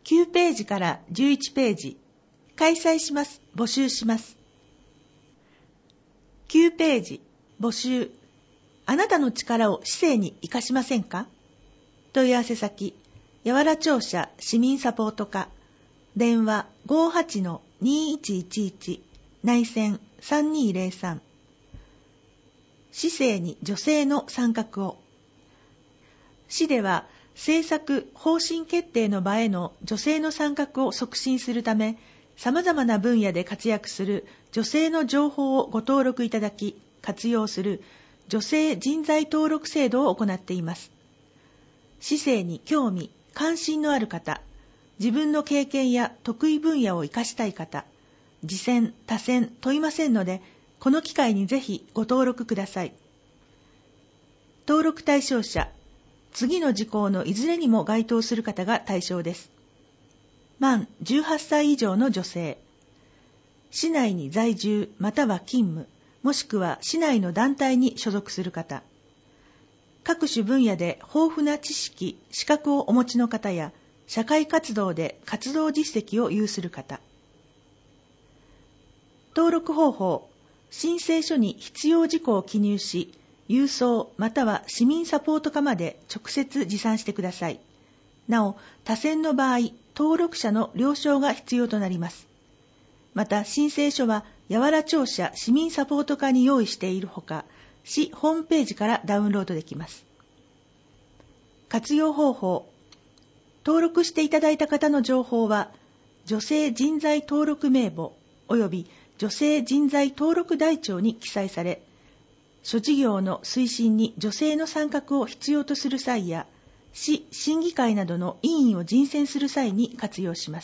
9ページから11ページ。開催します。募集します。9ページ。募集。あなたの力を市政に生かしませんか？問い合わせ先、やわら庁舎市民サポート課。電話 58-2111 内線3203。市政に女性の参画を。市では政策方針決定の場への女性の参画を促進するため、様々な分野で活躍する女性の情報をご登録いただき、活用する女性人材登録制度を行っています。市政に興味、関心のある方、自分の経験や得意分野を生かしたい方、次選、他選問いませんので、この機会にぜひご登録ください。登録対象者、次の事項のいずれにも該当する方が対象です。満18歳以上の女性、市内に在住または勤務、もしくは市内の団体に所属する方、各種分野で豊富な知識、資格をお持ちの方や、社会活動で活動実績を有する方。登録方法、申請書に必要事項を記入し、郵送または市民サポート課まで直接持参してください。なお、他選の場合、登録者の了承が必要となります。また、申請書は、やわら庁舎市民サポート課に用意しているほか、市ホームページからダウンロードできます。活用方法、登録していただいた方の情報は、女性人材登録名簿及び女性人材登録台帳に記載され、諸事業の推進に女性の参画を必要とする際や、市審議会などの委員を人選する際に活用します。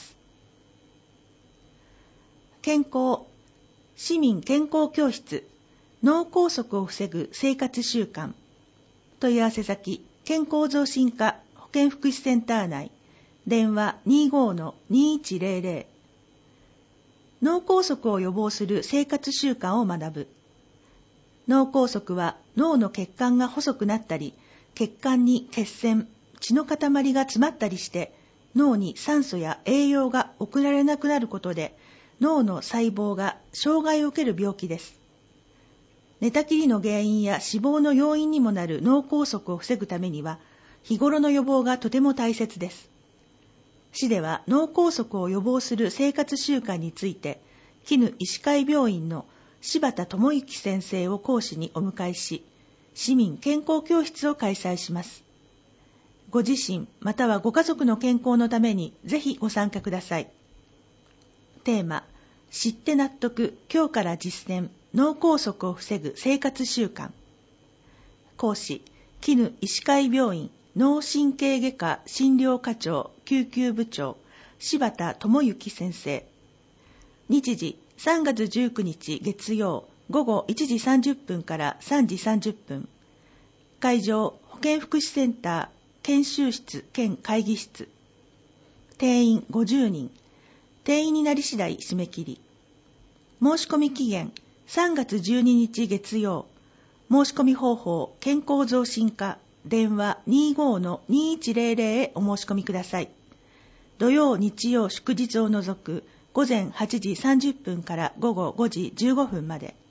健康、市民健康教室、脳梗塞を防ぐ生活習慣。問い合わせ先、健康増進課保健福祉センター内、電話 25-2100。脳梗塞を予防する生活習慣を学ぶ。脳梗塞は脳の血管が細くなったり、血管に血栓、血の塊が詰まったりして、脳に酸素や栄養が送られなくなることで、脳の細胞が障害を受ける病気です。寝たきりの原因や死亡の要因にもなる脳梗塞を防ぐためには、日頃の予防がとても大切です。市では脳梗塞を予防する生活習慣について、絹医師会病院の柴田智之先生を講師にお迎えし、市民健康教室を開催します。ご自身またはご家族の健康のためにぜひご参加ください。テーマ、知って納得、今日から実践、脳梗塞を防ぐ生活習慣。講師、絹医師会病院脳神経外科診療課長救急部長柴田智之先生。日時3月19日月曜午後1時30分から3時30分。会場保健福祉センター研修室兼会議室。定員50人。定員になり次第締め切り。申し込み期限3月12日月曜。申し込み方法健康増進課電話 25-2100 へお申し込みください。土曜日曜祝日を除く午前8時30分から午後5時15分まで。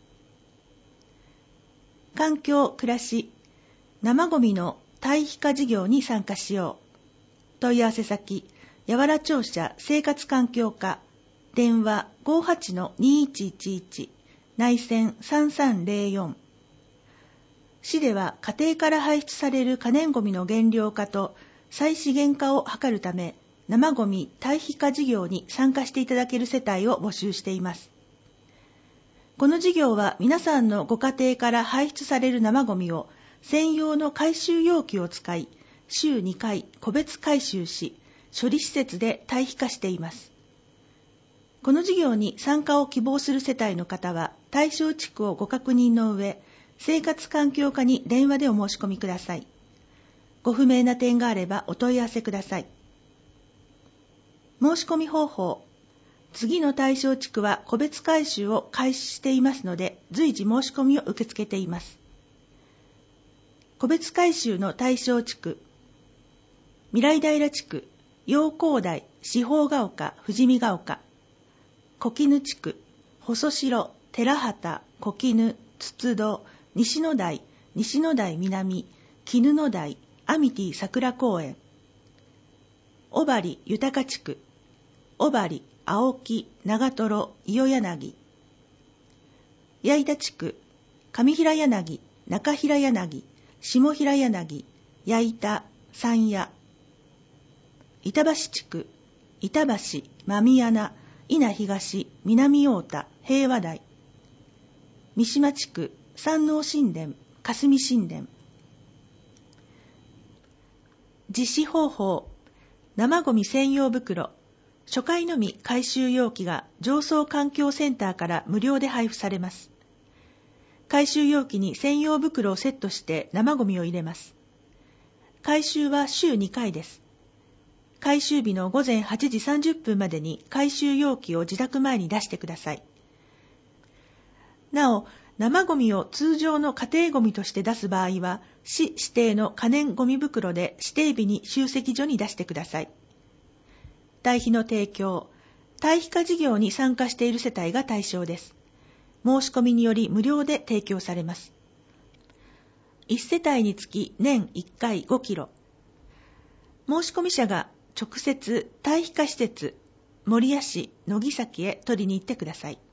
環境暮らし生ごみの堆肥化事業に参加しよう。問い合わせ先やわら庁舎生活環境課電話 58-2111 内線3304。市では家庭から排出される可燃ごみの減量化と再資源化を図るため、生ごみ堆肥化事業に参加していただける世帯を募集しています。この事業は皆さんのご家庭から排出される生ごみを専用の回収容器を使い、週2回個別回収し、処理施設で堆肥化しています。この事業に参加を希望する世帯の方は、対象地区をご確認の上、生活環境課に電話でお申し込みください。ご不明な点があればお問い合わせください。申し込み方法。次の対象地区は個別回収を開始していますので、随時申し込みを受け付けています。個別回収の対象地区。未来平地区、 陽光台、四方ヶ丘、富士見ヶ丘、小絹地区、細城、寺畑、小絹、筒戸、西野台、西野台南、絹野台、アミティ桜公園、小針、豊地区、小針、青木、長瀞、伊予柳、矢板地区、上平柳、中平柳、下平柳、矢板、山谷、板橋地区、板橋、真宮、稲東、南太田、平和台、三島地区、山王神殿、霞神殿。実施方法、生ゴミ専用袋、初回のみ回収容器が上層環境センターから無料で配布されます。回収容器に専用袋をセットして生ゴミを入れます。回収は週2回です。回収日の午前8時30分までに回収容器を自宅前に出してください。なお、生ゴミを通常の家庭ゴミとして出す場合は、市指定の可燃ゴミ袋で指定日に集積所に出してください。堆肥の提供、堆肥化事業に参加している世帯が対象です。申し込みにより無料で提供されます。1世帯につき年1回5キロ。申し込み者が直接堆肥化施設、守谷市、野木崎へ取りに行ってください。